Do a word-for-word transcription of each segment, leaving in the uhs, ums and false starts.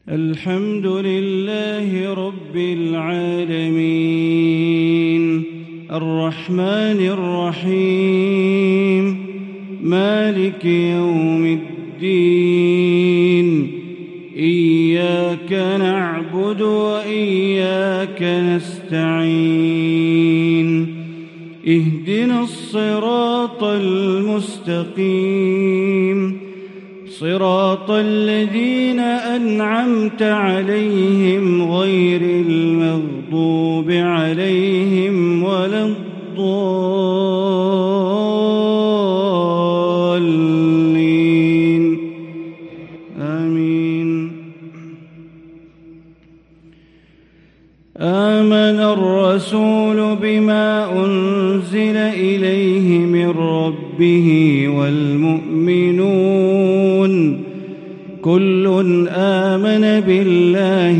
الحمد لله رب العالمين الرحمن الرحيم مالك يوم الدين إياك نعبد وإياك نستعين اهدنا الصراط المستقيم صراط الذين أنعمت عليهم غير المغضوب عليهم ولا الضالين آمين. آمن الرسول بما أنزل إليه من ربه والمؤمنون كل آمن بالله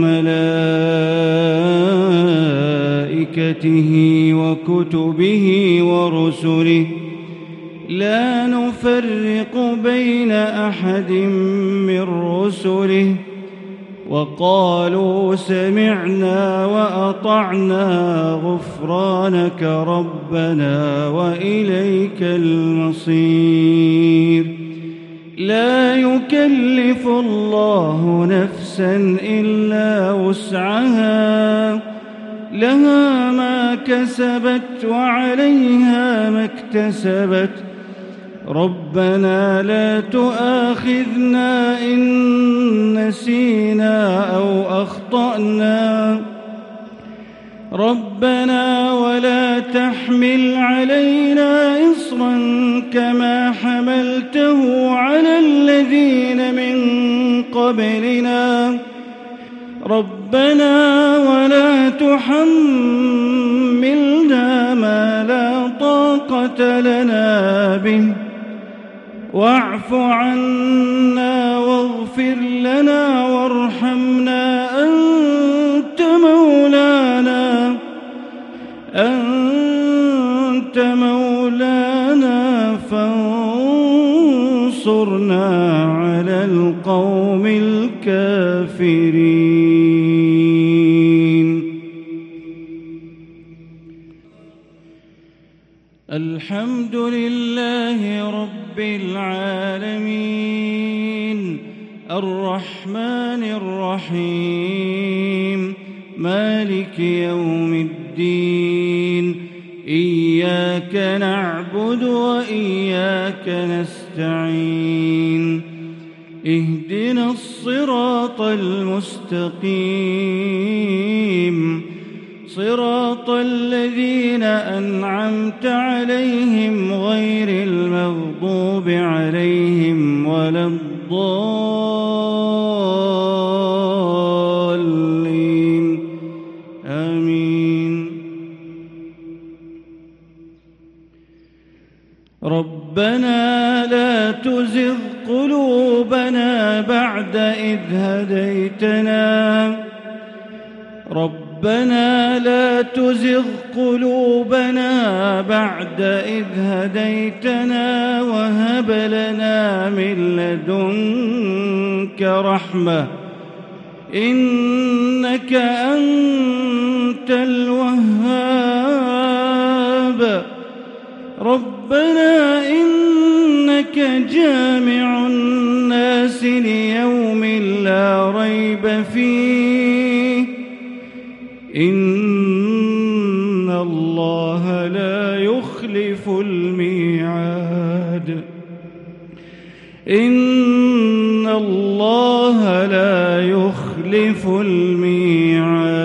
وملائكته وكتبه ورسله لا نفرق بين أحد من رسله وقالوا سمعنا وأطعنا غفرانك ربنا وإليك المصير. لا يكلف الله نفسا إلا وسعها لها ما كسبت وعليها ما اكتسبت ربنا لا تؤاخذنا إن نسينا أو أخطأنا ربنا ولا تحمل علينا إصرا كما حملته على الذين من قبلنا ربنا ولا تحملنا ما لا طاقة لنا به واعف عنا واغفر لنا وارحمنا أنت مولانا أنت مولانا فانصرنا على القوم الكافرين. الحمد لله رب العالمين الرحمن الرحيم مالك يوم الدين إياك نعبد وإياك نستعين اهدنا الصراط المستقيم صراط الذين أنعمت عليهم غير المغضوب عليهم ولا الضالين آمين. ربنا لا تزغ قلوبنا بعد إذ هديتنا ربنا لا تزغ قلوبنا بعد إذ هديتنا وهب لنا من لدنك رحمة إنك أنت الوهاب ربنا إنك جامع الناس ليوم لا ريب فيه إن الله لا يخلف الميعاد إن الله لا يخلف الميعاد.